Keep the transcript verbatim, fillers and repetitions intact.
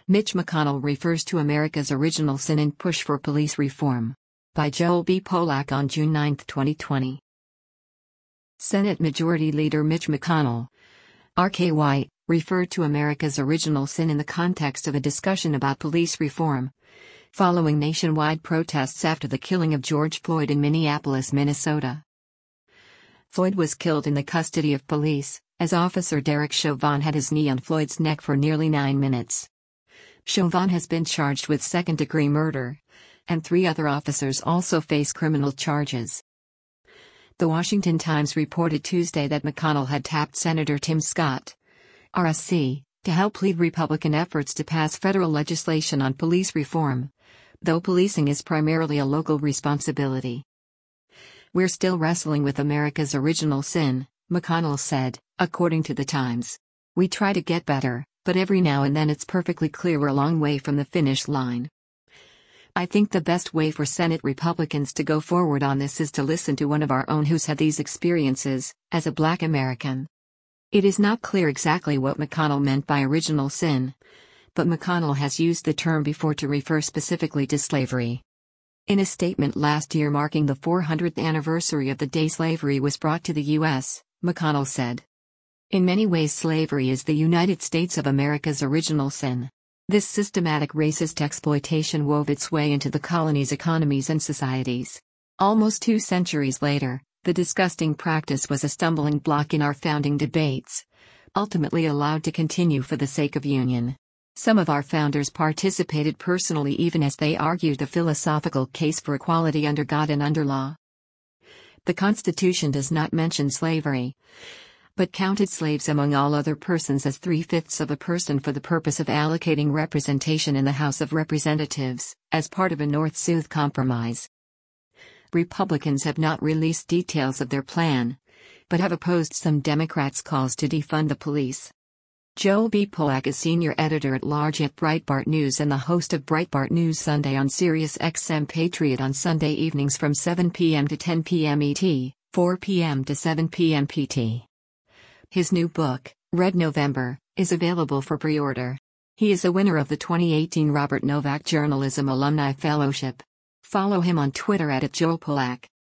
Mitch McConnell refers to America's original sin and push for police reform. By Joel B. Polak on June ninth, twenty twenty. Senate Majority Leader Mitch McConnell, R K Y, referred to America's original sin in the context of a discussion about police reform, following nationwide protests after the killing of George Floyd in Minneapolis, Minnesota. Floyd was killed in the custody of police, as Officer Derek Chauvin had his knee on Floyd's neck for nearly nine minutes. Chauvin has been charged with second-degree murder, and three other officers also face criminal charges. The Washington Times reported Tuesday that McConnell had tapped Senator Tim Scott, R S C, to help lead Republican efforts to pass federal legislation on police reform, though policing is primarily a local responsibility. "We're still wrestling with America's original sin," McConnell said, according to the Times. "We try to get better, but every now and then it's perfectly clear we're a long way from the finish line. I think the best way for Senate Republicans to go forward on this is to listen to one of our own who's had these experiences, as a Black American." It is not clear exactly what McConnell meant by original sin, but McConnell has used the term before to refer specifically to slavery. In a statement last year marking the four hundredth anniversary of the day slavery was brought to the U S, McConnell said, "In many ways slavery is the United States of America's original sin. This systematic racist exploitation wove its way into the colony's economies and societies. Almost two centuries later, the disgusting practice was a stumbling block in our founding debates, ultimately allowed to continue for the sake of union. Some of our founders participated personally even as they argued the philosophical case for equality under God and under law. The Constitution does not mention slavery, but counted slaves among all other persons as three-fifths of a person for the purpose of allocating representation in the House of Representatives, as part of a North-South compromise. Republicans have not released details of their plan, but have opposed some Democrats' calls to defund the police." Joel B. Polak is senior editor-at-large at Breitbart News and the host of Breitbart News Sunday on Sirius X M Patriot on Sunday evenings from seven p m to ten p m E T, four p m to seven p m P T. His new book, Red November, is available for pre-order. He is a winner of the twenty eighteen Robert Novak Journalism Alumni Fellowship. Follow him on Twitter at Joel Polak.